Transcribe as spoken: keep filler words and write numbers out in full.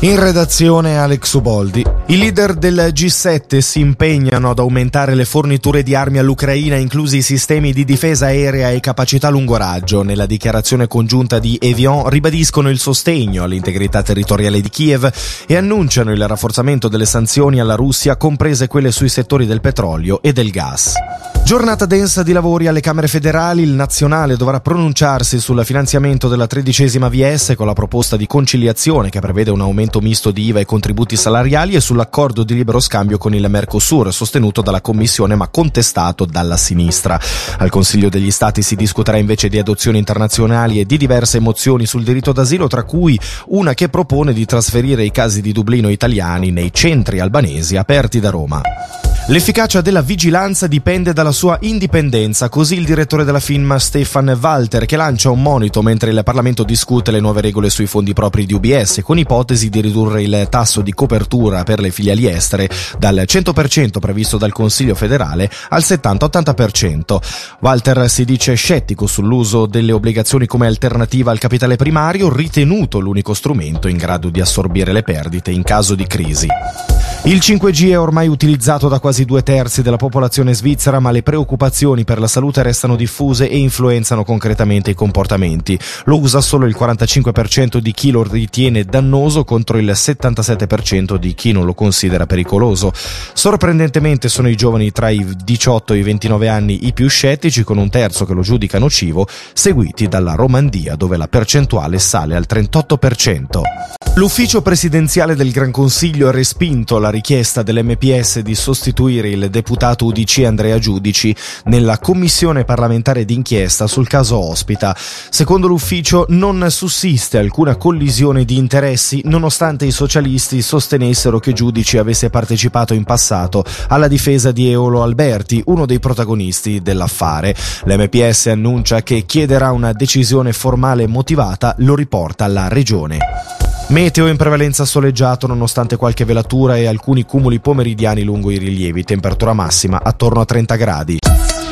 In redazione Alex Uboldi. I leader del G sette si impegnano ad aumentare le forniture di armi all'Ucraina, inclusi i sistemi di difesa aerea e capacità lungo raggio. Nella dichiarazione congiunta di Evian ribadiscono il sostegno all'integrità territoriale di Kiev e annunciano il rafforzamento delle sanzioni alla Russia, comprese quelle sui settori del petrolio e del gas. Giornata densa di lavori alle Camere federali. Il Nazionale dovrà pronunciarsi sul finanziamento della tredicesima V S con la proposta di conciliazione che prevede un aumento misto di I V A e contributi salariali e sull'accordo di libero scambio con il Mercosur, sostenuto dalla Commissione ma contestato dalla sinistra. Al Consiglio degli Stati si discuterà invece di adozioni internazionali e di diverse mozioni sul diritto d'asilo, tra cui una che propone di trasferire i casi di Dublino italiani nei centri albanesi aperti da Roma. L'efficacia della vigilanza dipende dalla sua indipendenza, così il direttore della FINMA Stefan Walter, che lancia un monito mentre il Parlamento discute le nuove regole sui fondi propri di U B S, con ipotesi di ridurre il tasso di copertura per le filiali estere dal cento per cento previsto dal Consiglio federale al settanta-ottanta per cento. Walter si dice scettico sull'uso delle obbligazioni come alternativa al capitale primario, ritenuto l'unico strumento in grado di assorbire le perdite in caso di crisi. Il cinque G è ormai utilizzato da quasi due terzi della popolazione svizzera, ma le preoccupazioni per la salute restano diffuse e influenzano concretamente i comportamenti. Lo usa solo il quarantacinque per cento di chi lo ritiene dannoso contro il settantasette per cento di chi non lo considera pericoloso. Sorprendentemente sono i giovani tra i diciotto e i ventinove anni i più scettici, con un terzo che lo giudica nocivo, seguiti dalla Romandia, dove la percentuale sale al trentotto per cento. L'ufficio presidenziale del Gran Consiglio ha respinto la richiesta dell'M P S di sostituire il deputato U D C Andrea Giudici nella commissione parlamentare d'inchiesta sul caso Ospita. Secondo l'ufficio non sussiste alcuna collisione di interessi, nonostante i socialisti sostenessero che Giudici avesse partecipato in passato alla difesa di Eolo Alberti, uno dei protagonisti dell'affare. L'M P S annuncia che chiederà una decisione formale e motivata, lo riporta alla Regione. Meteo in prevalenza soleggiato nonostante qualche velatura e alcuni cumuli pomeridiani lungo i rilievi, temperatura massima attorno a trenta gradi.